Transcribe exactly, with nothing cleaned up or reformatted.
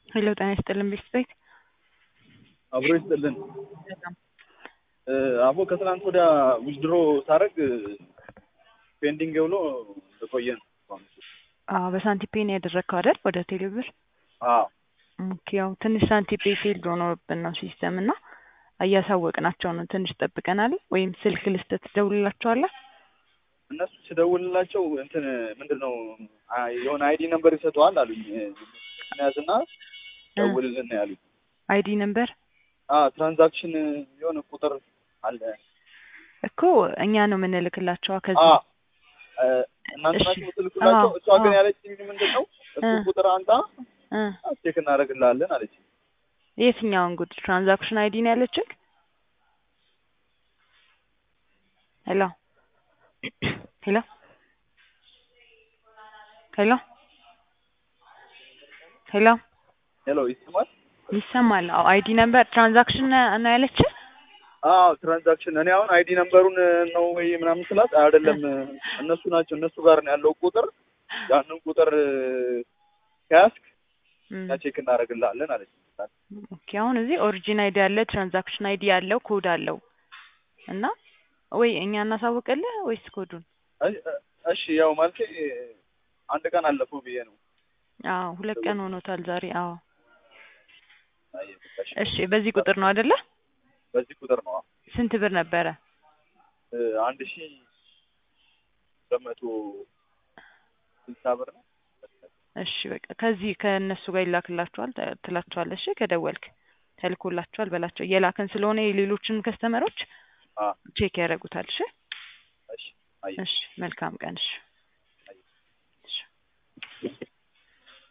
ሄሎ ጤና ይስጥልን ቤት አብሮ ይስጥልን። አቦ ከትናንት ወዲያ ዊዝድሮ ሳረግ ፔንዲንግ ብሎ ተቆየን። አዎ በሳንቲፔ ነው ያደረግከው አይደል? ወደ ቴሌብር። አዎ ኦኬ። ያው ትንሽ ሳንቲፔ ፊልድ ሆኖብን ነው ሲስተም እና እያሳወቅናቸው ነው። ትንሽ ጠብቀናል። ወይም ስልክ ልስጥህ ትደውልላቸዋለህ? እነሱ ሲደውልላቸው እንትን ምንድነው የሆነ አይዲ ነምበር ይሰጠዋል አሉኝ። ያዝና ደውልልን ያሉኝ። አይዲ ነምበር? አዎ ትራንዛክሽን የሆነ ቁጥር አለ እኮ እኛ ነው የምንልክላቸው። ከዚህ አዎ እናንተ ናችሁ የምትልኩላቸው። እሷ ግን ያለችኝ ምንድነው እሱ ቁጥር አንጣ ቼክ እናደርግልሃለን አለች። የትኛውን ጉድ ትራንዛክሽን አይዲ ነው ያለችህ? ሄሎ ሄሎ ሄሎ ሄሎ ሄሎ ይሰማል? ይሰማል። አዎ አይዲ ነምበር ትራንዛክሽን ነው ያለችህ? አዎ ትራንዛክሽን እኔ አሁን አይዲ ነምበሩን ነው ወይ ምናምን ስላት አይደለም እነሱ ናቸው እነሱ ጋር ነው ያለው ቁጥር ያንን ቁጥር ከያዝክ ቼክ እናደርግልሃለን አለች። ኦኬ አሁን እዚህ ኦሪጂን አይዲ ያለ ትራንዛክሽን አይዲ ያለው ኮድ አለው እና ወይ እኛ እናሳውቅልህ ወይስ ኮዱን? እሺ ያው ማለት አንድ ቀን አለፈው ብዬ ነው። አዎ ሁለት ቀን ሆኖታል ዛሬ። አዎ እሺ በዚህ ቁጥር ነው አይደለ? በዚህ ቁጥር ነው። ስንት ብር ነበረ? አንድ ሺህ በመቶ ስልሳ ብር ነው። እሺ በቃ ከዚህ ከእነሱ ጋር ይላክላችኋል ትላችኋለህ። እሺ ከደወልክ ተልኮላችኋል በላቸው። የላከን ስለሆነ የሌሎችን ከስተመሮች ቼክ ያደርጉታል። እሺ እሺ መልካም ቀን። እሺ